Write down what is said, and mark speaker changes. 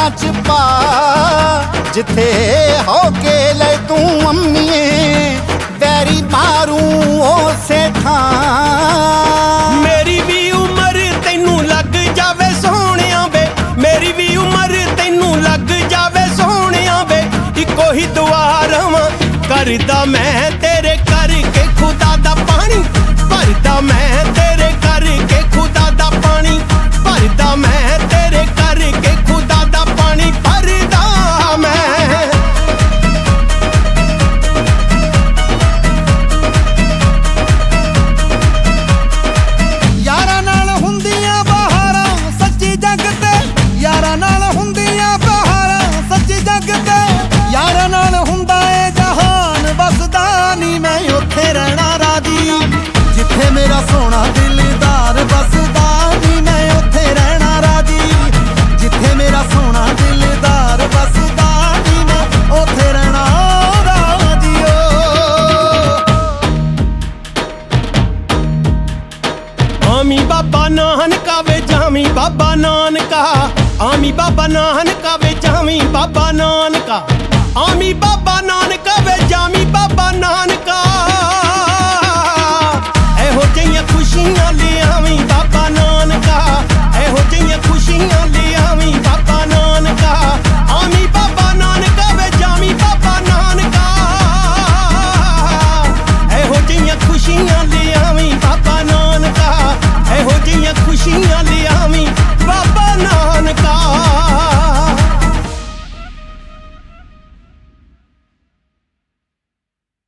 Speaker 1: ਪੈਰਾਂ 'ਚ ਪਾ ਜਿੱਥੇ ਹੋ ਕੇ ਲੈ ਤੂੰ ਅੰਮੀਏ ਵੈਰੀ ਮਾਰੂ ਉਸੇ ਥਾਂ।
Speaker 2: ਮੇਰੀ ਵੀ ਉਮਰ ਤੈਨੂੰ ਲੱਗ ਜਾਵੇ ਸੋਹਣਿਆ ਵੇ, ਮੇਰੀ ਵੀ ਉਮਰ ਤੈਨੂੰ ਲੱਗ ਜਾਵੇ ਸੋਹਣਿਆ ਵੇ। ਇੱਕੋ ਹੀ ਦੁਆ ਰਵਾਂ ਕਰਦਾ ਮੈਂ ਤੇਰੇ ਕਰਕੇ ਖੁਦਾ ਦਾ ਪਾਣੀ ਭਰਦਾ, ਮੈਂ ਤੇਰੇ ਕਰਕੇ ਖੁਦਾ ਦਾ ਪਾਣੀ ਭਰਦਾ, ਮੈਂ ਤੇਰੇ ਕਰਕੇ ਖੁਦਾ ਦਾ ਪਾਣੀ ਭਰਦਾ ਮੈਂ।
Speaker 1: ਯਾਰਾਂ ਨਾਲ ਹੁੰਦੀਆਂ ਬਹਾਰਾਂ ਸੱਚੀ ਜੱਗ ਤੇ, ਯਾਰਾਂ ਨਾਲ ਹੁੰਦੀਆਂ ਬਹਾਰਾਂ ਸੱਚੀ ਜੱਗ ਤੇ। ਯਾਰਾਂ ਨਾਲ ਹੁੰਦਾ ਏ ਜਹਾਨ ਬਸਦਾ ਨੀ ਮੈਂ ਉੱਥੇ ਰਹਿਣਾ ਰਾਜੀ ਜਿੱਥੇ ਮੇਰਾ ਸੋਹਣਾ ਦਿਲਦਾਰ ਬਸਦਾ ਨੀ ਮੈਂ ਉੱਥੇ ਰਹਿਣਾ ਰਾਜੀ ਜਿੱਥੇ ਮੇਰਾ ਸੋਹਣਾ ਦਿਲਦਾਰ ਬਸਦਾ ਨੀ ਮੈਂ ਉੱਥੇ ਰਹਿਣਾ ਰਾਜੀ ਓ।
Speaker 2: ਆਮੀ ਬਾਬਾ ਨਾਨਕਾ ਵੇ ਜਾਵੀਂ ਬਾਬਾ ਨਾਨਕਾ, ਆਮੀ ਬਾਬਾ ਨਾਨਕਾ ਵੇ ਜਾਵੀਂ ਬਾਬਾ ਨਾਨਕਾ, ਆਮੀ ਬਾਬਾ ਨਾਨਕਾ ਵੇ ਜਾਵੀਂ ਬਾਬਾ ਨਾਨਕਾ। ਇਹੋ ਜਿਹੀਆਂ ਖੁਸ਼ੀਆਂ ਲਿਆਵੀਂ ਬਾਬਾ ਨਾਨਕਾ, ਇਹੋ ਜਿਹੀਆਂ ਖੁਸ਼ੀਆਂ ਲਿਆਵੀਂ ਬਾਬਾ ਨਾਨਕਾ। ਆਮੀ ਬਾਬਾ ਨਾਨਕਾ ਵੇ ਜਾਵੀਂ ਬਾਬਾ ਨਾਨਕਾ, ਇਹੋ ਜਿਹੀਆਂ ਖੁਸ਼ੀਆਂ ਲਿਆਵੀਂ ਬਾਬਾ ਨਾਨਕਾ, ਇਹੋ ਜਿਹੀਆਂ ਖੁਸ਼ੀਆਂ ਲਿਆਵੀਂ